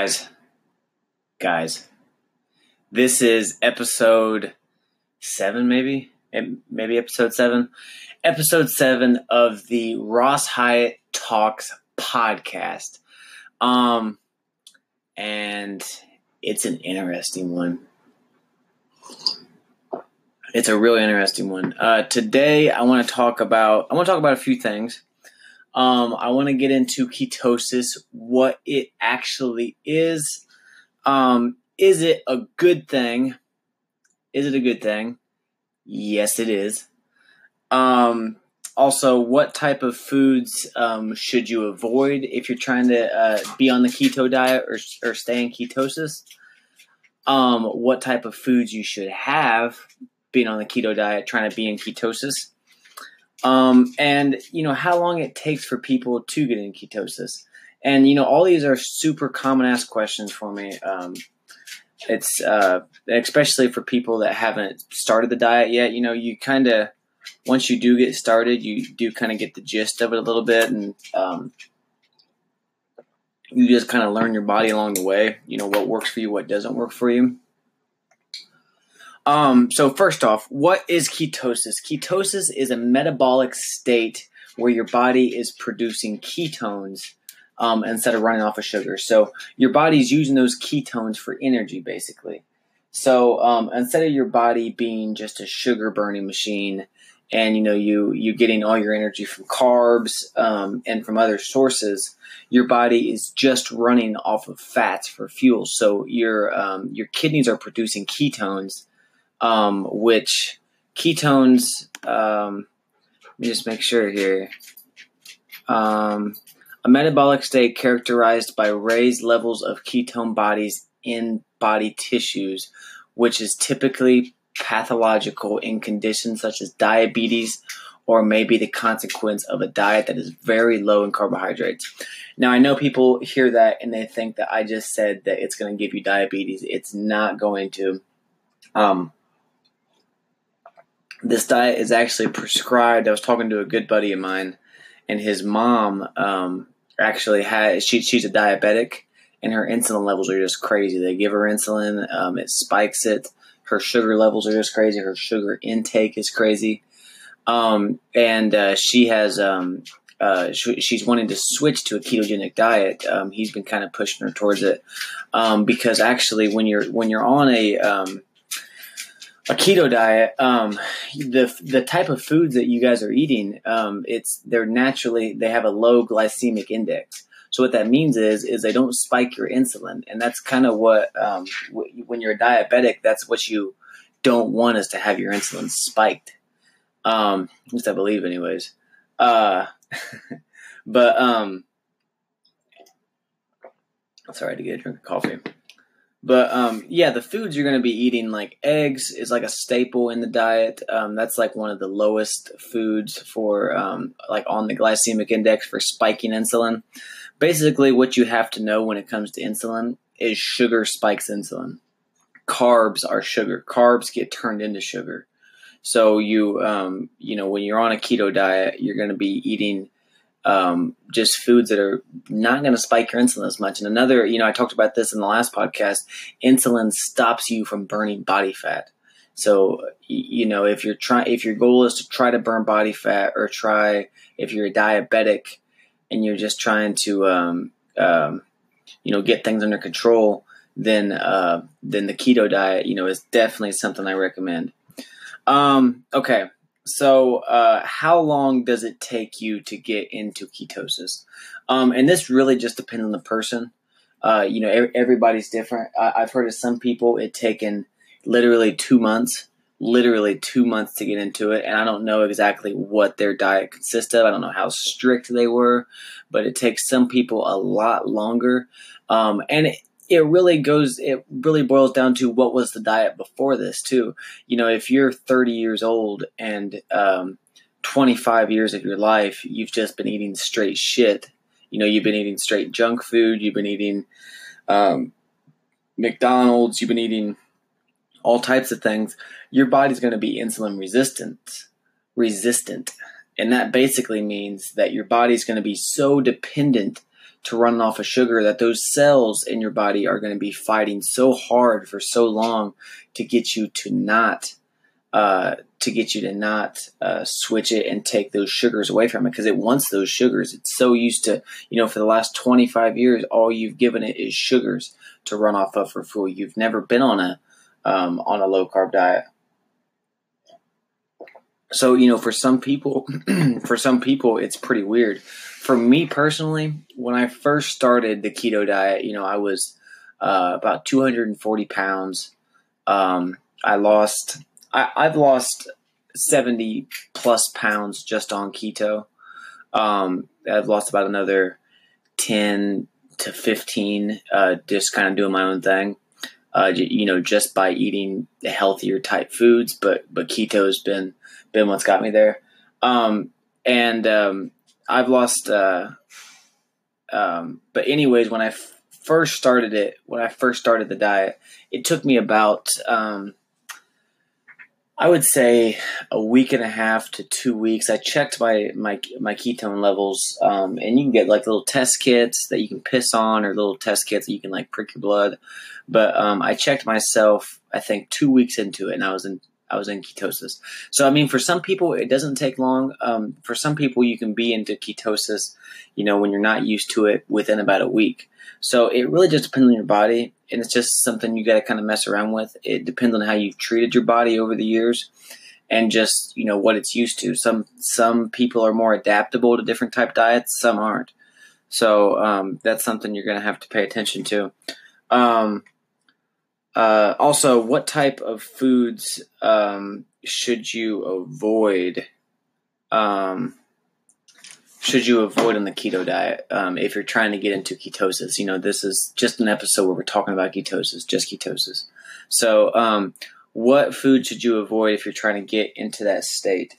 Guys, this is episode 7, maybe episode 7. Episode 7 of the Ross Hyatt Talks podcast. And it's an interesting one. It's a really interesting one. Today I want to talk about a few things. I want to get into ketosis, what it actually is. Is it a good thing? Yes, it is. Also, what type of foods should you avoid if you're trying to be on the keto diet or stay in ketosis? What type of foods you should have being on the keto diet, trying to be in ketosis? And, how long it takes for people to get in ketosis. And, all these are super common asked questions for me. It's especially for people that haven't started the diet yet. You kind of, once you do get started, you do kind of get the gist of it a little bit. And you just kind of learn your body along the way, what works for you, what doesn't work for you. So first off, what is ketosis? Ketosis is a metabolic state where your body is producing ketones instead of running off of sugar. So your body's using those ketones for energy, basically. So instead of your body being just a sugar burning machine, and you getting all your energy from carbs and from other sources, your body is just running off of fats for fuel. So your kidneys are producing ketones. Which ketones, let me just make sure here, a metabolic state characterized by raised levels of ketone bodies in body tissues, which is typically pathological in conditions such as diabetes or maybe the consequence of a diet that is very low in carbohydrates. Now, I know people hear that and they think that I just said that it's going to give you diabetes. It's not going to. This diet is actually prescribed. I was talking to a good buddy of mine, and his mom actually she's a diabetic, and her insulin levels are just crazy. They give her insulin, it spikes it. Her sugar levels are just crazy. Her sugar intake is crazy, and she has she's wanting to switch to a ketogenic diet. He's been kind of pushing her towards it because actually, when you're on a keto diet, the type of foods that you guys are eating, they have a low glycemic index. So what that means is they don't spike your insulin, and that's kind of what when you're a diabetic, that's what you don't want, is to have your insulin spiked. At least I believe, anyways. But sorry, to get a drink of coffee. But, the foods you're going to be eating, like eggs is like a staple in the diet. That's like one of the lowest foods for, on the glycemic index for spiking insulin. Basically, what you have to know when it comes to insulin is sugar spikes insulin. Carbs are sugar. Carbs get turned into sugar. So when you're on a keto diet, you're going to be eating just foods that are not going to spike your insulin as much. And another, I talked about this in the last podcast, insulin stops you from burning body fat. So, if your goal is to try to burn body fat, or if you're a diabetic and you're just trying to, get things under control, then the keto diet, is definitely something I recommend. Okay. So, how long does it take you to get into ketosis? And this really just depends on the person. Everybody's different. I've heard of some people it taken literally 2 months to get into it. And I don't know exactly what their diet consists of. I don't know how strict they were, but it takes some people a lot longer. And it really boils down to what was the diet before this too. If you're 30 years old and 25 years of your life, you've just been eating straight shit. You've been eating straight junk food. You've been eating McDonald's. You've been eating all types of things. Your body's going to be insulin resistant. And that basically means that your body's going to be so dependent to run off of sugar that those cells in your body are going to be fighting so hard for so long to get you to not switch it and take those sugars away from it, because it wants those sugars. It's so used to, for the last 25 years, all you've given it is sugars to run off of for fuel. You've never been on a low carb diet. So, for some people, it's pretty weird. For me personally, when I first started the keto diet, I was about 240 pounds. I've lost 70 plus pounds just on keto. I've lost about another 10 to 15, just kind of doing my own thing. Just by eating healthier type foods, but keto has been what's got me there. I've lost, but anyways, when I first started the diet, it took me about, I would say a week and a half to 2 weeks. I checked my ketone levels, and you can get like little test kits that you can piss on, or little test kits that you can like prick your blood. But I checked myself, I think 2 weeks into it, and I was in ketosis. So, for some people, it doesn't take long. For some people, you can be into ketosis, when you're not used to it, within about a week. So it really just depends on your body, and it's just something you got to kind of mess around with. It depends on how you've treated your body over the years, and just, what it's used to. Some people are more adaptable to different type diets, some aren't. So that's something you're going to have to pay attention to. Also, what type of foods should you avoid? Should you avoid on the keto diet if you're trying to get into ketosis? This is just an episode where we're talking about ketosis, just ketosis. So, what food should you avoid if you're trying to get into that state?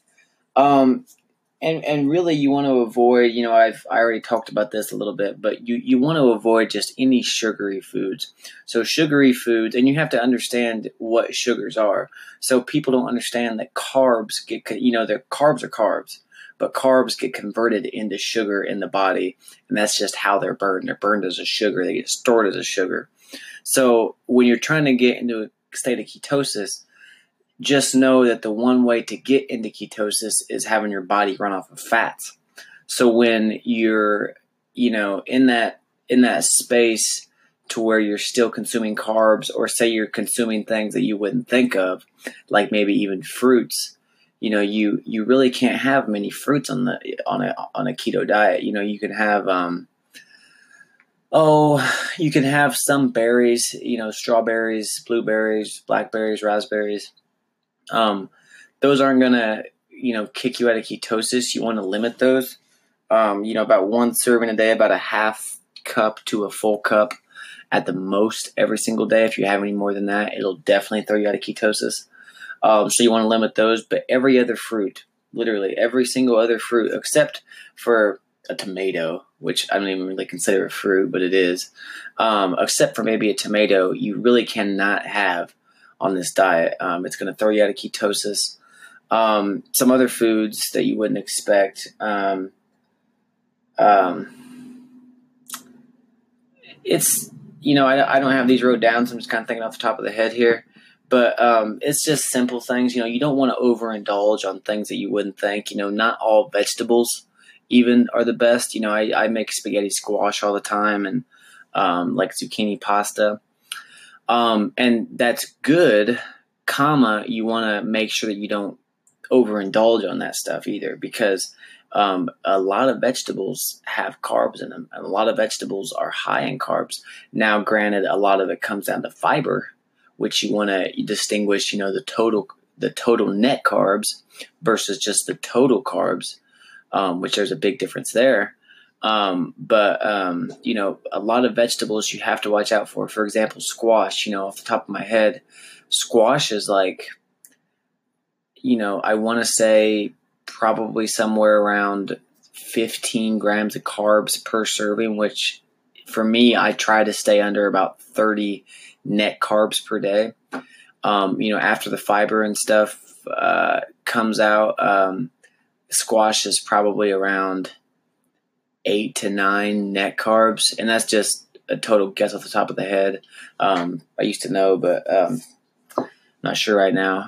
And really, you want to avoid, I already talked about this a little bit, but you want to avoid just any sugary foods. So sugary foods, and you have to understand what sugars are. So people don't understand that carbs carbs are carbs, but carbs get converted into sugar in the body, and that's just how they're burned. They're burned as a sugar. They get stored as a sugar. So when you're trying to get into a state of ketosis, just know that the one way to get into ketosis is having your body run off of fats. So when you're, in that space to where you're still consuming carbs, or say you're consuming things that you wouldn't think of, like maybe even fruits, you really can't have many fruits on a keto diet. You can have, you can have some berries, strawberries, blueberries, blackberries, raspberries. Those aren't going to, kick you out of ketosis. You want to limit those. About one serving a day, about a half cup to a full cup at the most every single day. If you have any more than that, it'll definitely throw you out of ketosis. So you want to limit those, but every other fruit, literally every single other fruit, except for a tomato, which I don't even really consider a fruit, but it is, except for maybe a tomato, you really cannot have on this diet. It's going to throw you out of ketosis. Some other foods that you wouldn't expect. It's, I don't have these wrote down, so I'm just kind of thinking off the top of the head here. But it's just simple things. You don't want to overindulge on things that you wouldn't think. Not all vegetables even are the best. I make spaghetti squash all the time, and like zucchini pasta. And that's good, you want to make sure that you don't overindulge on that stuff either, because a lot of vegetables have carbs in them, and a lot of vegetables are high in carbs. Now, granted, a lot of it comes down to fiber, which you want to distinguish, the total net carbs versus just the total carbs, which there's a big difference there. But a lot of vegetables you have to watch out for. For example, squash, off the top of my head, squash is like, I want to say probably somewhere around 15 grams of carbs per serving, which for me, I try to stay under about 30 net carbs per day. After the fiber and stuff comes out, squash is probably around 8 to 9 net carbs, and that's just a total guess off the top of the head. I used to know, but not sure right now.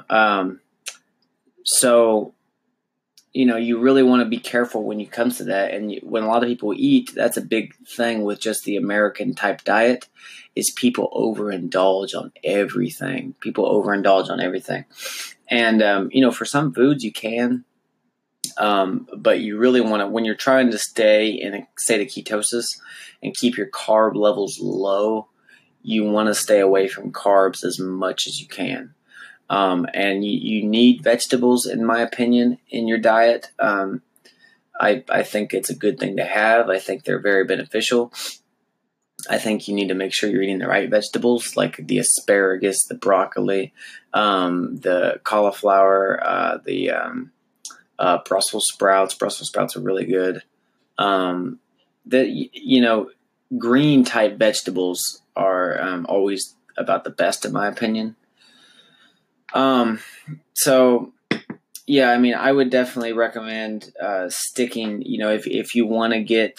So, you really want to be careful when it comes to that. And when a lot of people eat, that's a big thing with just the American type diet, is people overindulge on everything. And, for some foods you can, but you really want to, when you're trying to stay in a state of ketosis and keep your carb levels low, you want to stay away from carbs as much as you can. And you need vegetables, in my opinion, in your diet. I think it's a good thing to have. I think they're very beneficial. I think you need to make sure you're eating the right vegetables, like the asparagus, the broccoli, the cauliflower, the Brussels sprouts. Brussels sprouts are really good. Green type vegetables are always about the best, in my opinion. So yeah, I mean, I would definitely recommend sticking. If you want to get,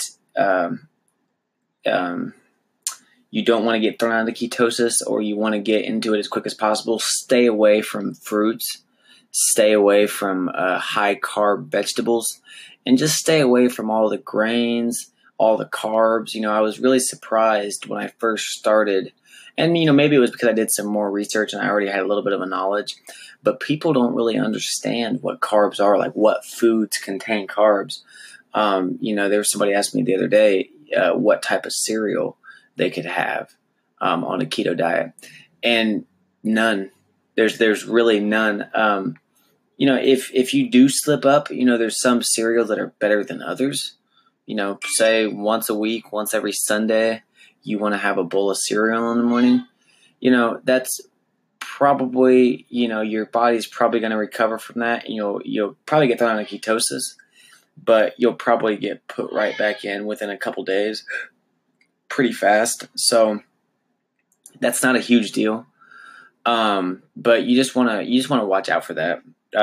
you don't want to get thrown out of ketosis, or you want to get into it as quick as possible, stay away from fruits, stay away from high carb vegetables, and just stay away from all the grains, all the carbs. I was really surprised when I first started. And, maybe it was because I did some more research and I already had a little bit of a knowledge, but people don't really understand what carbs are, like what foods contain carbs. There was somebody asked me the other day what type of cereal they could have on a keto diet, and none. There's really none. If you do slip up, there's some cereals that are better than others. Say once a week, once every Sunday, you want to have a bowl of cereal in the morning, that's probably, your body's probably going to recover from that. And you'll probably get thrown out of ketosis, but you'll probably get put right back in within a couple days pretty fast. So that's not a huge deal. But you just want to watch out for that.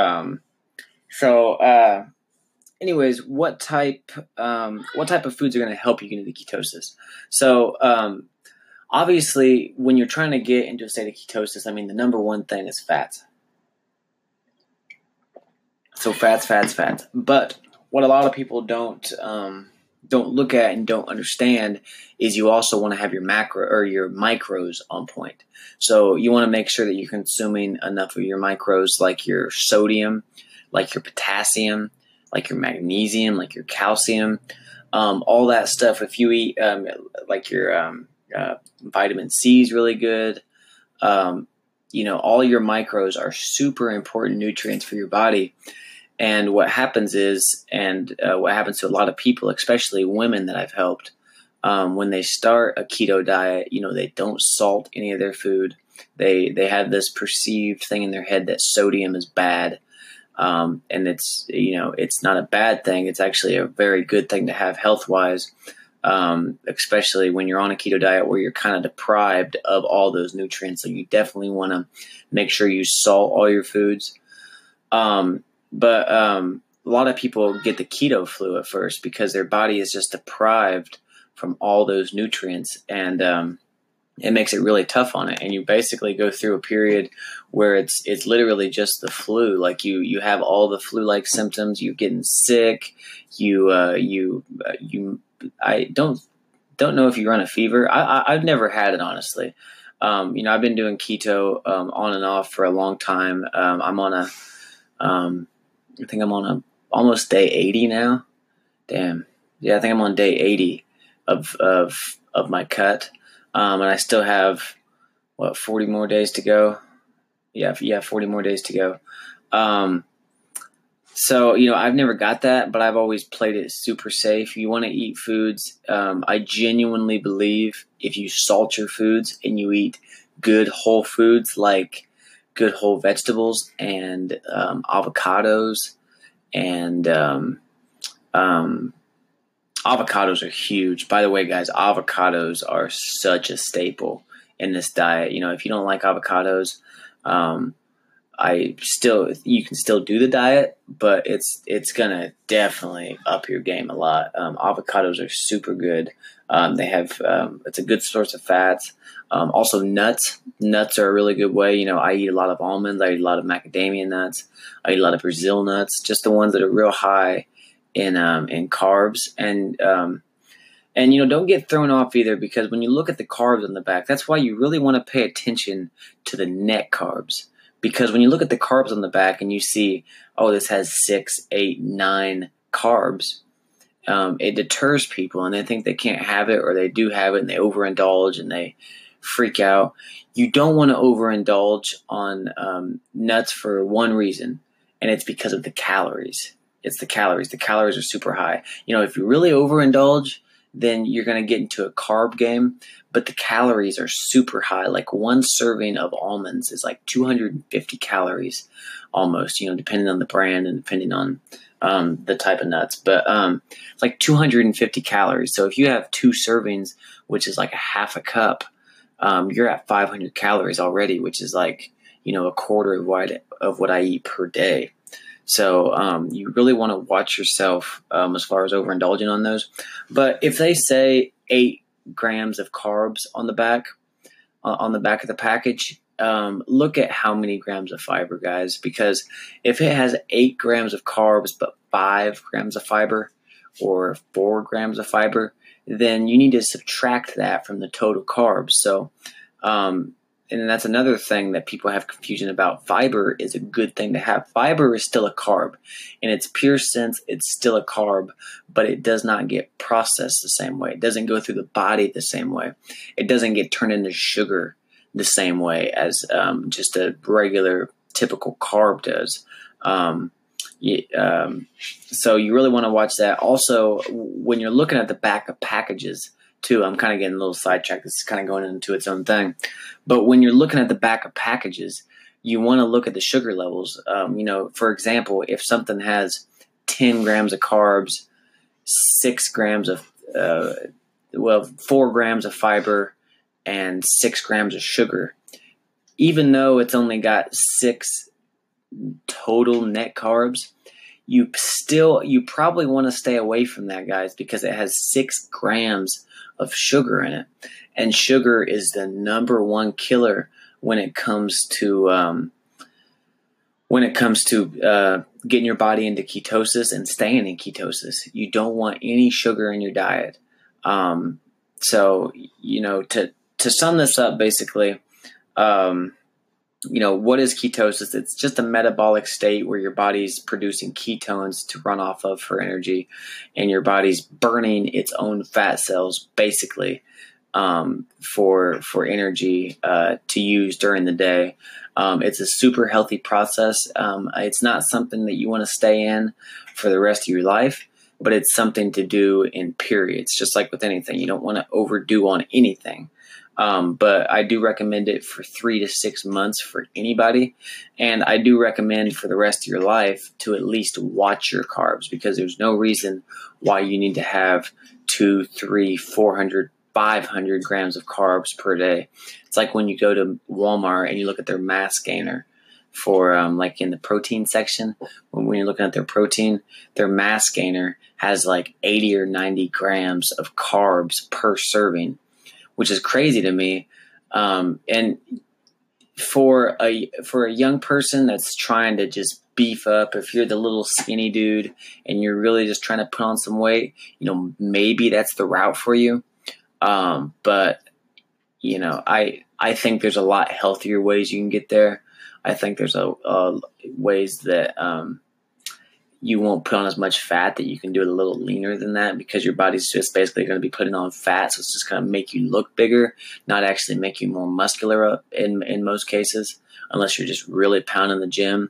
Anyways, what type of foods are going to help you get into ketosis? So, obviously, when you're trying to get into a state of ketosis, I mean, the number one thing is fats. So fats. But what a lot of people don't look at and don't understand is you also want to have your macro or your micros on point. So you want to make sure that you're consuming enough of your macros, like your sodium, like your potassium, like your magnesium, like your calcium, all that stuff. If you eat like your vitamin C is really good. All your micros are super important nutrients for your body. And what happens is, what happens to a lot of people, especially women that I've helped, when they start a keto diet, they don't salt any of their food. They have this perceived thing in their head that sodium is bad. And it's not a bad thing. It's actually a very good thing to have health-wise, especially when you're on a keto diet where you're kind of deprived of all those nutrients. So you definitely want to make sure you salt all your foods. But a lot of people get the keto flu at first because their body is just deprived from all those nutrients, and it makes it really tough on it. And you basically go through a period where it's literally just the flu. Like you have all the flu-like symptoms. You're getting sick. I don't know if you run a fever. I've never had it, honestly. I've been doing keto on and off for a long time. I think I'm on almost day 80 now. Damn. Yeah, I think I'm on day 80 of my cut. And I still have 40 more days to go. Yeah, 40 more days to go. So, I've never got that, but I've always played it super safe. You want to eat foods. I genuinely believe if you salt your foods and you eat good whole foods, like good whole vegetables and avocados, and avocados are huge. By the way, guys, avocados are such a staple in this diet. If you don't like avocados, you can still do the diet, but it's gonna definitely up your game a lot. Avocados are super good. They have it's a good source of fats. Also nuts. Nuts are a really good way. You know, I eat a lot of almonds. I eat a lot of macadamia nuts. I eat a lot of Brazil nuts. Just the ones that are real high in carbs. And don't get thrown off either, because when you look at the carbs on the back, that's why you really want to pay attention to the net carbs. Because when you look at the carbs on the back and you see, oh, this has 6, 8, 9 carbs, it deters people and they think they can't have it, or they do have it and they overindulge and they freak out. You don't want to overindulge on nuts for one reason, and it's because of the calories. It's the calories. The calories are super high. If you really overindulge, then you're going to get into a carb game, but the calories are super high. Like one serving of almonds is like 250 calories almost, depending on the brand and depending on the type of nuts, but it's like 250 calories. So if you have 2 servings, which is like a half a cup, you're at 500 calories already, which is like, a quarter of what I eat per day. So you really want to watch yourself as far as overindulging on those. But if they say 8 grams of carbs on the back of the package, look at how many grams of fiber, guys. Because if it has 8 grams of carbs but 5 grams of fiber or 4 grams of fiber, then you need to subtract that from the total carbs. So and that's another thing that people have confusion about. Fiber is a good thing to have. Fiber is still a carb. In its pure sense, it's still a carb, but it does not get processed the same way. It doesn't go through the body the same way. It doesn't get turned into sugar the same way as just a regular, typical carb does. So you really want to watch that. Also, when you're looking at the back of packages, too, I'm kind of getting a little sidetracked. This is kind of going into its own thing. But when you're looking at the back of packages, you want to look at the sugar levels. For example, if something has 10 grams of carbs, 6 grams of, 4 grams of fiber, and 6 grams of sugar, even though it's only got 6 total net carbs, you probably want to stay away from that, guys, because it has 6 grams of sugar in it, and sugar is the number one killer when it comes to getting your body into ketosis and staying in ketosis. You don't want any sugar in your diet. So to sum this up, basically, what is ketosis? It's just a metabolic state where your body's producing ketones to run off of for energy, and your body's burning its own fat cells, basically, for energy to use during the day. It's a super healthy process. It's not something that you want to stay in for the rest of your life, but it's something to do in periods, just like with anything. You don't want to overdo on anything. But I do recommend it for 3 to 6 months for anybody. And I do recommend for the rest of your life to at least watch your carbs, because there's no reason why you need to have 2, 3, 400, 500 grams of carbs per day. It's like when you go to Walmart and you look at their mass gainer for like in the protein section, when you're looking at their protein, their mass gainer has like 80 or 90 grams of carbs per serving, which is crazy to me. And for a young person that's trying to just beef up, if you're the little skinny dude and you're really just trying to put on some weight, maybe that's the route for you. But I think there's a lot healthier ways you can get there. I think there's ways that you won't put on as much fat, that you can do it a little leaner than that, because your body's just basically going to be putting on fat. So it's just going to make you look bigger, not actually make you more muscular in most cases, unless you're just really pounding the gym.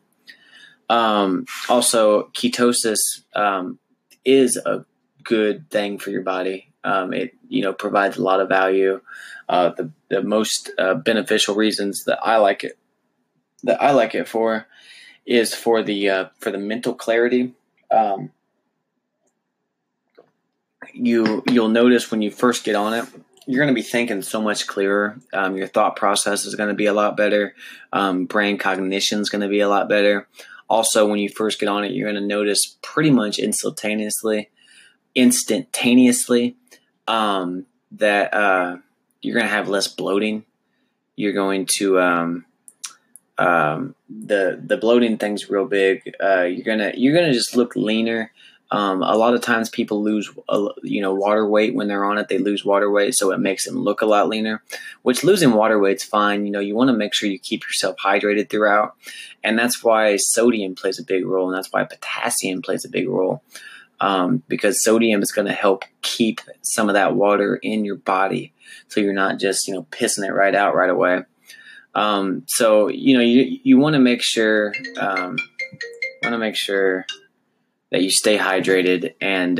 Also, ketosis is a good thing for your body. It provides a lot of value. The most beneficial reasons that I like it for is for the mental clarity. You'll notice when you first get on it, you're going to be thinking so much clearer. Your thought process is going to be a lot better. Brain cognition is going to be a lot better. Also, when you first get on it, you're going to notice pretty much instantaneously that you're going to have less bloating. You're going to the bloating thing's real big. You're gonna just look leaner. A lot of times people lose water weight when they're on it. They lose water weight, so it makes them look a lot leaner. Which losing water weight's fine. You want to make sure you keep yourself hydrated throughout, and that's why sodium plays a big role, and that's why potassium plays a big role. Because sodium is going to help keep some of that water in your body, so you're not just pissing it right out right away. So you want to make sure that you stay hydrated, and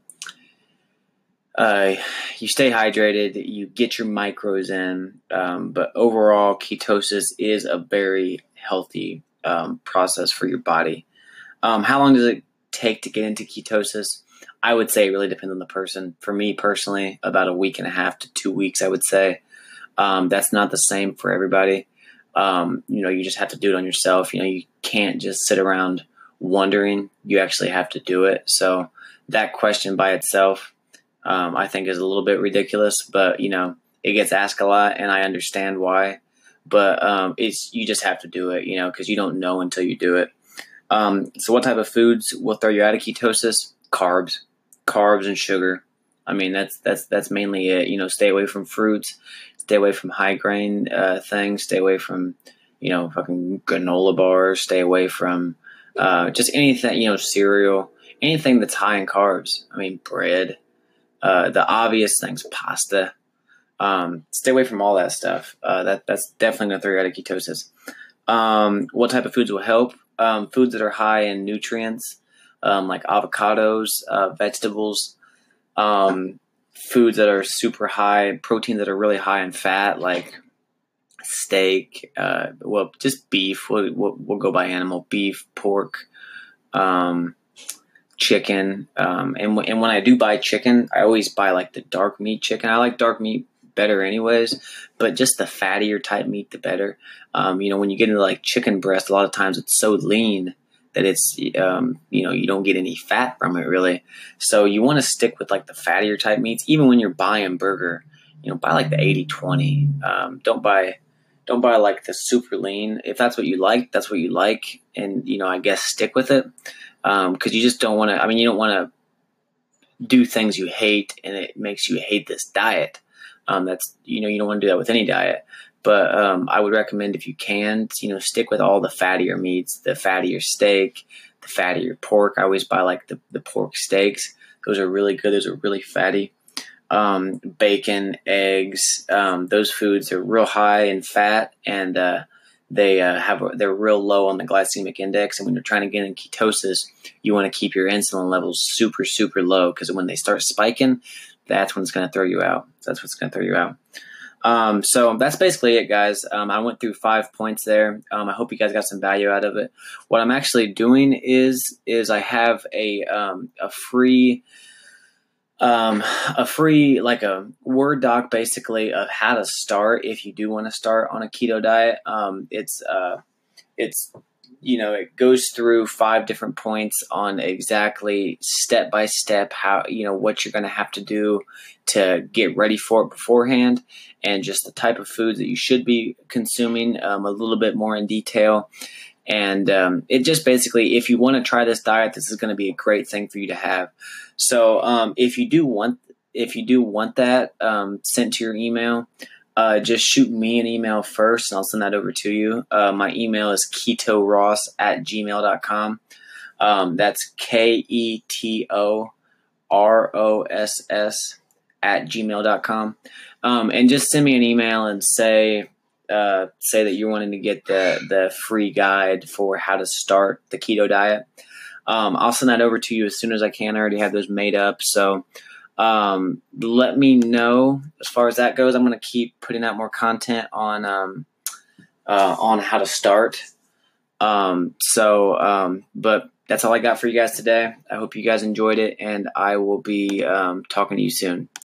you get your macros in. But overall, ketosis is a very healthy process for your body. How long does it take to get into ketosis? I would say it really depends on the person. For me personally, about a week and a half to 2 weeks, I would say. That's not the same for everybody. You just have to do it on yourself. You can't just sit around wondering. You actually have to do it. So that question by itself, I think is a little bit ridiculous, but it gets asked a lot, and I understand why. But you just have to do it, because you don't know until you do it. So what type of foods will throw you out of ketosis? Carbs and sugar. I mean, that's mainly it. Stay away from fruits. Stay away from high grain things. Stay away from fucking granola bars. Stay away from just anything, cereal, anything that's high in carbs. I mean, bread. The obvious things, pasta. Stay away from all that stuff. That's definitely gonna throw you out of ketosis. What type of foods will help? Foods that are high in nutrients, like avocados, vegetables. Foods that are super high, proteins that are really high in fat, like steak, just beef. We'll go by animal: beef, pork, chicken. And when I do buy chicken, I always buy like the dark meat chicken. I like dark meat better anyways, but just the fattier type meat, the better. When you get into like chicken breast, a lot of times it's so lean that it's, you don't get any fat from it really. So you want to stick with like the fattier type meats. Even when you're buying burger, buy like the 80-20. Don't buy like the super lean. If that's what you like, that's what you like. And, I guess stick with it. Cause you just don't want to, you don't want to do things you hate and it makes you hate this diet. That's, you don't want to do that with any diet. But I would recommend, if you can, stick with all the fattier meats, the fattier steak, the fattier pork. I always buy like the pork steaks. Those are really good. Those are really fatty. Bacon, eggs, those foods are real high in fat, and they're real low on the glycemic index. And when you're trying to get in ketosis, you want to keep your insulin levels super, super low, because when they start spiking, that's when it's going to throw you out. That's what's going to throw you out. So that's basically it, guys. I went through 5 points there. I hope you guys got some value out of it. What I'm actually doing is I have a free like a Word doc basically of how to start if you do want to start on a keto diet. It goes through 5 different points on exactly step by step how, what you're going to have to do to get ready for it beforehand, and just the type of foods that you should be consuming a little bit more in detail. And it just basically, if you want to try this diet, this is going to be a great thing for you to have. So if you do want that sent to your email, just shoot me an email first, and I'll send that over to you. My email is ketoross@gmail.com. That's KETOROSS@gmail.com. And just send me an email and say that you're wanting to get the free guide for how to start the keto diet. I'll send that over to you as soon as I can. I already have those made up. So let me know as far as that goes. I'm going to keep putting out more content on how to start. But that's all I got for you guys today. I hope you guys enjoyed it, and I will be talking to you soon.